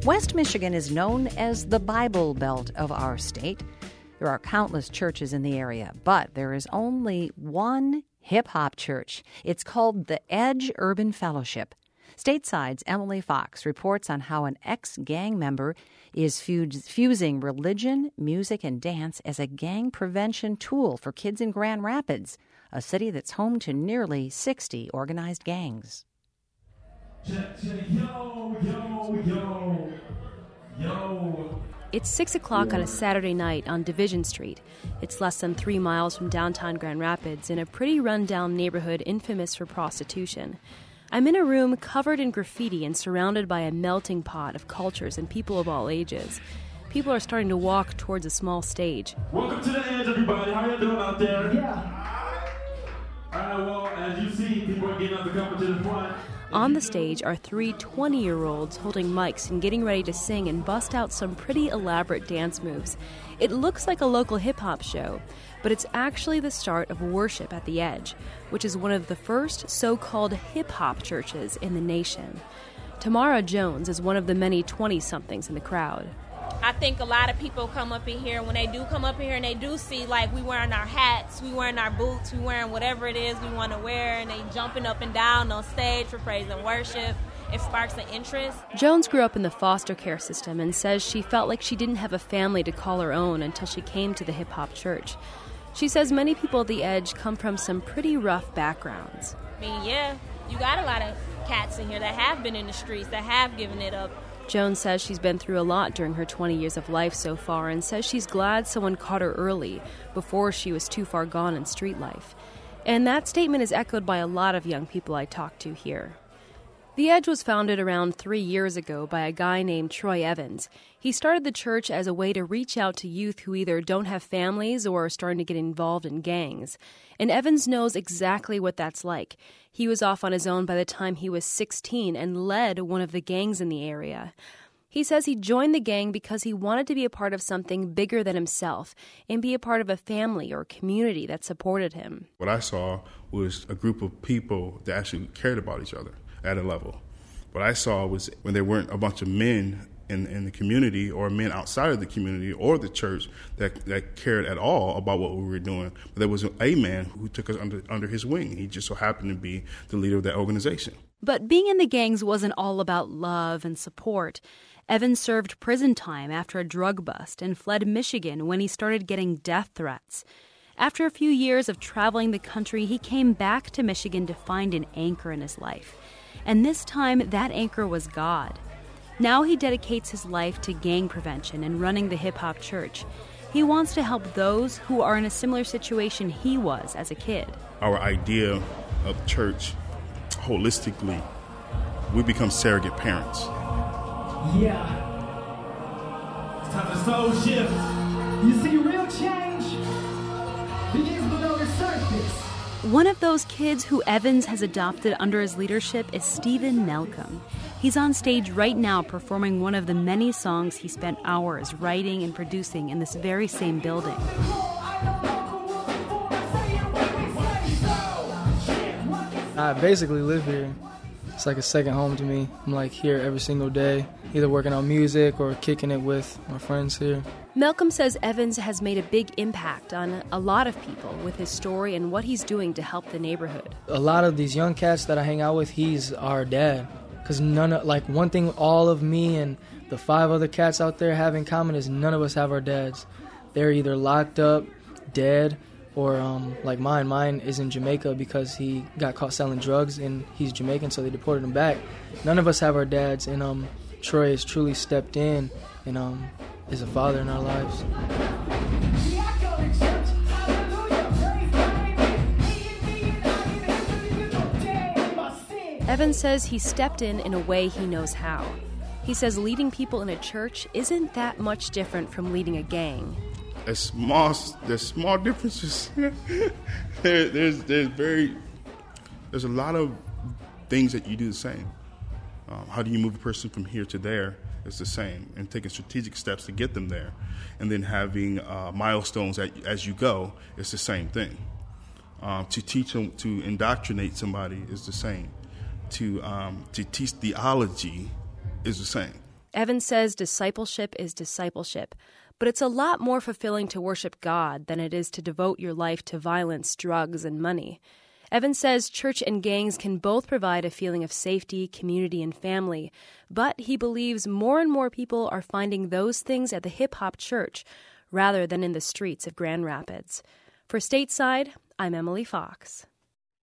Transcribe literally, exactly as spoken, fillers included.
West Michigan is known as the Bible Belt of our state. There are countless churches in the area, but there is only one hip-hop church. It's called the Edge Urban Fellowship. Stateside's Emily Fox reports on how an ex-gang member is fusing religion, music, and dance as a gang prevention tool for kids in Grand Rapids, a city that's home to nearly sixty organized gangs. Check, check, yo, yo, yo, yo. It's six o'clock on a Saturday night on Division Street. It's less than three miles from downtown Grand Rapids in a pretty run-down neighborhood infamous for prostitution. I'm in a room covered in graffiti and surrounded by a melting pot of cultures and people of all ages. People are starting to walk towards a small stage. Welcome to the Edge, everybody. How you doing out there? Yeah. All right, well, as you see, people are getting up to come to the front. On the stage are three twenty-year-olds holding mics and getting ready to sing and bust out some pretty elaborate dance moves. It looks like a local hip-hop show, but it's actually the start of worship at the Edge, which is one of the first so-called hip-hop churches in the nation. Tamara Jones is one of the many twenty-somethings in the crowd. I think a lot of people come up in here, when they do come up in here and they do see, like, we wearing our hats, we wearing our boots, we wearing whatever it is we want to wear, and they jumping up and down on stage for praise and worship. It sparks an interest. Jones grew up in the foster care system and says she felt like she didn't have a family to call her own until she came to the hip-hop church. She says many people at the Edge come from some pretty rough backgrounds. I mean, yeah, you got a lot of cats in here that have been in the streets, that have given it up. Jones says she's been through a lot during her twenty years of life so far and says she's glad someone caught her early, before she was too far gone in street life. And that statement is echoed by a lot of young people I talked to here. The Edge was founded around three years ago by a guy named Troy Evans. He started the church as a way to reach out to youth who either don't have families or are starting to get involved in gangs. And Evans knows exactly what that's like. He was off on his own by the time he was sixteen and led one of the gangs in the area. He says he joined the gang because he wanted to be a part of something bigger than himself and be a part of a family or community that supported him. What I saw was a group of people that actually cared about each other at a level. What I saw was when there weren't a bunch of men in, in the community or men outside of the community or the church that, that cared at all about what we were doing. But there was a man who took us under, under his wing. He just so happened to be the leader of that organization. But being in the gangs wasn't all about love and support. Evans served prison time after a drug bust and fled Michigan when he started getting death threats. After a few years of traveling the country, he came back to Michigan to find an anchor in his life. And this time, that anchor was God. Now he dedicates his life to gang prevention and running the hip-hop church. He wants to help those who are in a similar situation he was as a kid. Our idea of church, holistically, we become surrogate parents. Yeah. It's time to soul shift. You see, real change begins below the surface. One of those kids who Evans has adopted under his leadership is Stephen Nelcom. He's on stage right now performing one of the many songs he spent hours writing and producing in this very same building. I basically live here. It's like a second home to me. I'm like here every single day, either working on music or kicking it with my friends here. Malcolm says Evans has made a big impact on a lot of people with his story and what he's doing to help the neighborhood. A lot of these young cats that I hang out with, he's our dad. Because none of, like one thing all of me and the five other cats out there have in common is none of us have our dads. They're either locked up, dead, or um, like mine. Mine is in Jamaica because he got caught selling drugs and he's Jamaican, so they deported him back. None of us have our dads, and um, Troy has truly stepped in and um, is a father in our lives. Evans says he stepped in in a way he knows how. He says leading people in a church isn't that much different from leading a gang. There's small, there's small differences. there, there's, there's very, there's a lot of things that you do the same. Um, how do you move a person from here to there? It's the same, and taking strategic steps to get them there, and then having uh, milestones at, as you go. It's the same thing. Um, to teach them, to indoctrinate somebody is the same. To um, to teach theology is the same. Evan says discipleship is discipleship, but it's a lot more fulfilling to worship God than it is to devote your life to violence, drugs, and money. Evan says church and gangs can both provide a feeling of safety, community, and family, but he believes more and more people are finding those things at the hip-hop church rather than in the streets of Grand Rapids. For Stateside, I'm Emily Fox.